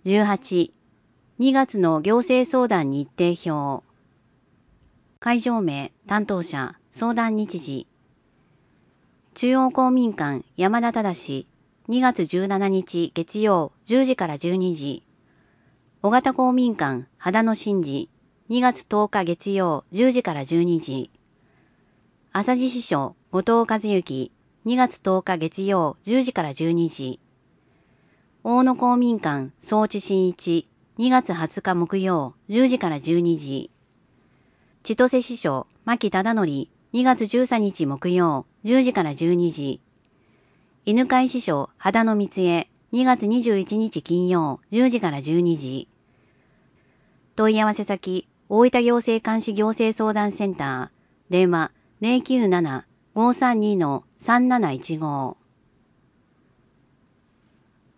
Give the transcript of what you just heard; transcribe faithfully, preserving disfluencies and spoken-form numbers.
じゅうはち、にがつの行政相談日程表。会場名、担当者、相談日時。中央公民館山田忠、にがつじゅうしちにち月曜じゅうじからじゅうにじ。小型公民館秦野伸二、にがつとおか月曜じゅうじからじゅうにじ。朝地支所後藤和幸、にがつとおか月曜じゅうじからじゅうにじ。大野公民館総地真一、にがつはつか木曜じゅうじからじゅうにじ。千歳支所牧忠則、にがつじゅうさんにち木曜じゅうじからじゅうにじ。犬飼支所秦野光恵、にがつにじゅういちにち金曜じゅうじからじゅうにじ。問い合わせ先、大分行政監視行政相談センター、電話 ゼロきゅうなな ごーさんに さんなないちご。